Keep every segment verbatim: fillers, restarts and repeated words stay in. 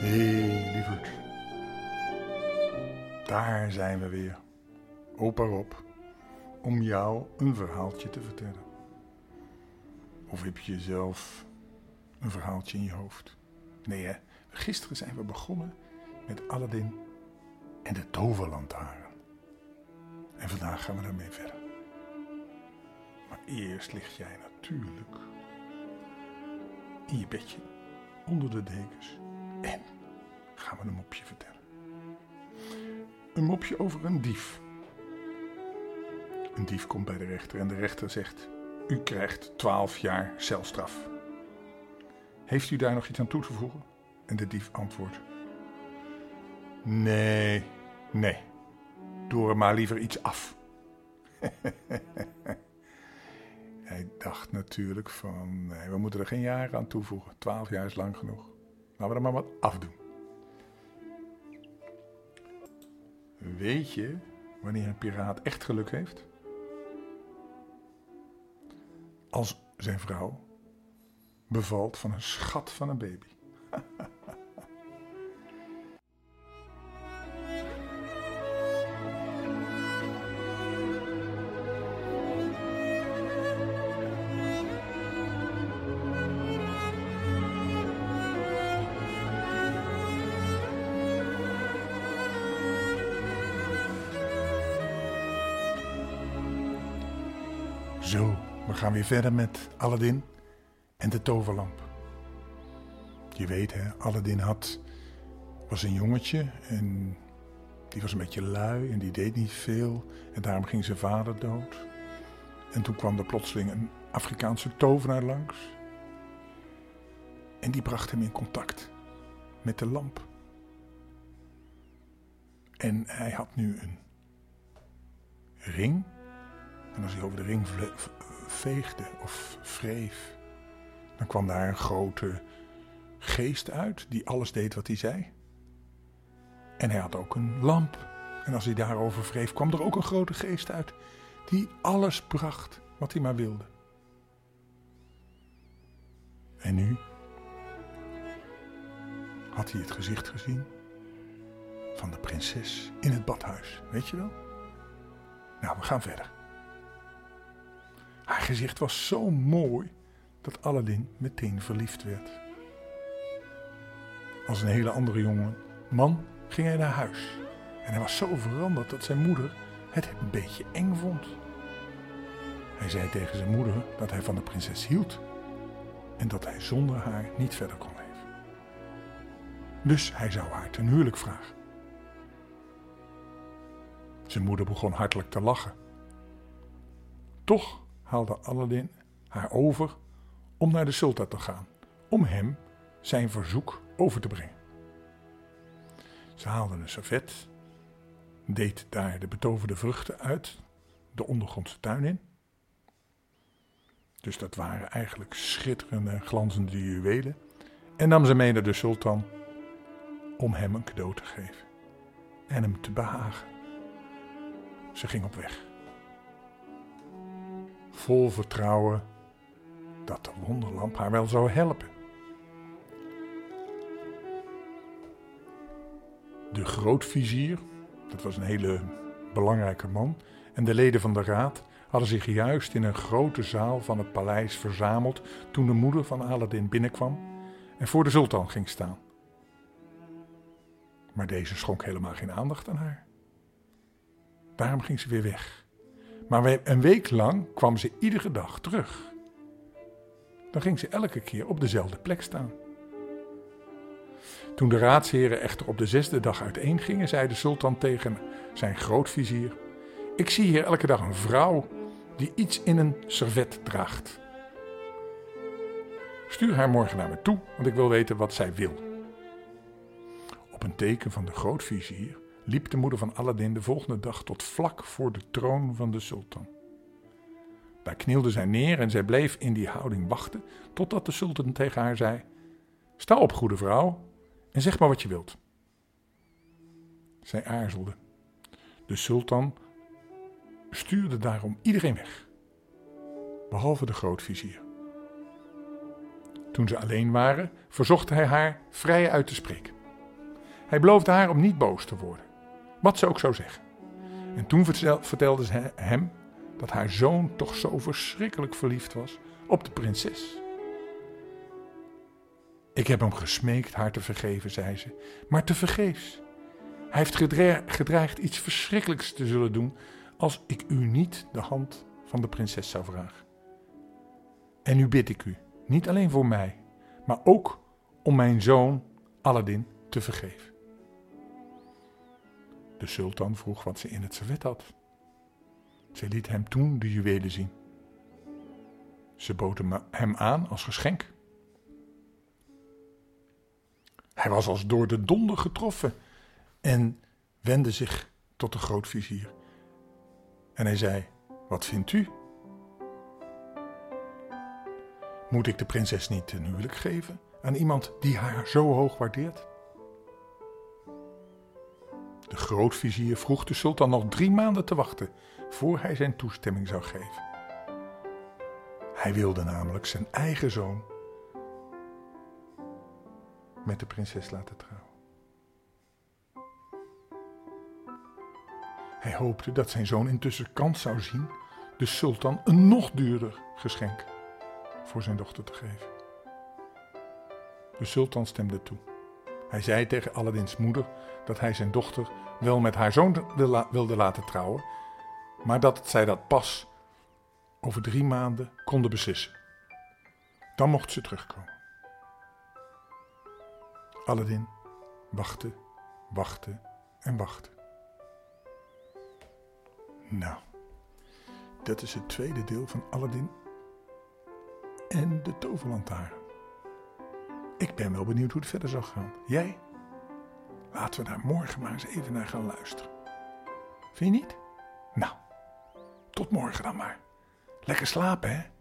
Hé, lieverd. Daar zijn we weer. Opa Rob, om jou een verhaaltje te vertellen. Of heb je zelf een verhaaltje in je hoofd? Nee hè, gisteren zijn we begonnen met Aladdin en de toverlantaarn. En vandaag gaan we daarmee verder. Maar eerst lig jij natuurlijk in je bedje, onder de dekens. En gaan we een mopje vertellen. Een mopje over een dief. Een dief komt bij de rechter en de rechter zegt: u krijgt twaalf jaar celstraf. Heeft u daar nog iets aan toe te voegen? En de dief antwoordt: Nee, nee. Doe er maar liever iets af. Hij dacht natuurlijk van, nee, we moeten er geen jaren aan toevoegen. Twaalf jaar is lang genoeg. Laten we er maar wat afdoen. Weet je wanneer een piraat echt geluk heeft? Als zijn vrouw bevalt van een schat van een baby. Zo, we gaan weer verder met Aladdin en de toverlamp. Je weet hè, Aladdin had, was een jongetje en die was een beetje lui en die deed niet veel. En daarom ging zijn vader dood. En toen kwam er plotseling een Afrikaanse tovenaar langs. En die bracht hem in contact met de lamp. En hij had nu een ring. En als hij over de ring veegde of wreef, dan kwam daar een grote geest uit die alles deed wat hij zei. En hij had ook een lamp. En als hij daarover wreef, kwam er ook een grote geest uit die alles bracht wat hij maar wilde. En nu had hij het gezicht gezien van de prinses in het badhuis. Weet je wel? Nou, we gaan verder. Haar gezicht was zo mooi dat Aladdin meteen verliefd werd. Als een hele andere jongen man ging hij naar huis. En hij was zo veranderd dat zijn moeder het een beetje eng vond. Hij zei tegen zijn moeder dat hij van de prinses hield. En dat hij zonder haar niet verder kon leven. Dus hij zou haar ten huwelijk vragen. Zijn moeder begon hartelijk te lachen. Toch haalde Aladdin haar over om naar de sultan te gaan, om hem zijn verzoek over te brengen. Ze haalde een servet, deed daar de betoverde vruchten uit de ondergrondse tuin in. Dus dat waren eigenlijk schitterende, glanzende juwelen. En nam ze mee naar de sultan om hem een cadeau te geven en hem te behagen. Ze ging op weg. Vol vertrouwen dat de wonderlamp haar wel zou helpen. De grootvizier, dat was een hele belangrijke man, en de leden van de raad hadden zich juist in een grote zaal van het paleis verzameld toen de moeder van Aladdin binnenkwam en voor de sultan ging staan. Maar deze schonk helemaal geen aandacht aan haar. Daarom ging ze weer weg. Maar een week lang kwam ze iedere dag terug. Dan ging ze elke keer op dezelfde plek staan. Toen de raadsheren echter op de zesde dag uiteen gingen, zei de sultan tegen zijn grootvizier: ik zie hier elke dag een vrouw die iets in een servet draagt. Stuur haar morgen naar me toe, want ik wil weten wat zij wil. Op een teken van de grootvizier liep de moeder van Aladdin de volgende dag tot vlak voor de troon van de sultan. Daar knielde zij neer en zij bleef in die houding wachten totdat de sultan tegen haar zei: sta op, goede vrouw, en zeg maar wat je wilt. Zij aarzelde. De sultan stuurde daarom iedereen weg, behalve de grootvizier. Toen ze alleen waren, verzocht hij haar vrij uit te spreken. Hij beloofde haar om niet boos te worden, wat ze ook zou zeggen. En toen vertelde ze hem dat haar zoon toch zo verschrikkelijk verliefd was op de prinses. Ik heb hem gesmeekt haar te vergeven, zei ze, maar tevergeefs. Hij heeft gedreigd iets verschrikkelijks te zullen doen als ik u niet de hand van de prinses zou vragen. En nu bid ik u, niet alleen voor mij, maar ook om mijn zoon Aladdin te vergeven. De sultan vroeg wat ze in het servet had. Zij liet hem toen de juwelen zien. Ze bood hem aan als geschenk. Hij was als door de donder getroffen en wendde zich tot de grootvizier. En hij zei, wat vindt u? Moet ik de prinses niet ten huwelijk geven aan iemand die haar zo hoog waardeert? De grootvizier vroeg de sultan nog drie maanden te wachten voor hij zijn toestemming zou geven. Hij wilde namelijk zijn eigen zoon met de prinses laten trouwen. Hij hoopte dat zijn zoon intussen kans zou zien de sultan een nog duurder geschenk voor zijn dochter te geven. De sultan stemde toe. Hij zei tegen Aladdins moeder dat hij zijn dochter wel met haar zoon wilde laten trouwen, maar dat zij dat pas over drie maanden konden beslissen. Dan mocht ze terugkomen. Aladdin wachtte, wachtte en wachtte. Nou, dat is het tweede deel van Aladdin en de toverlantaarn. Ik ben wel benieuwd hoe het verder zal gaan. Jij? Laten we daar morgen maar eens even naar gaan luisteren. Vind je niet? Nou, tot morgen dan maar. Lekker slapen, hè?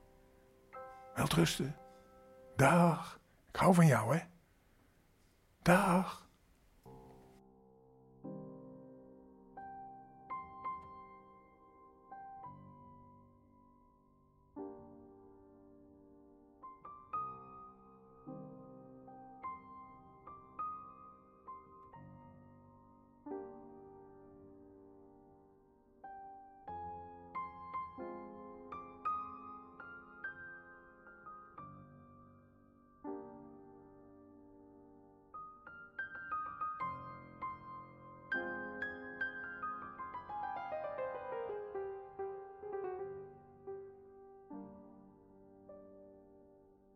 Welterusten. Dag. Ik hou van jou, hè? Dag.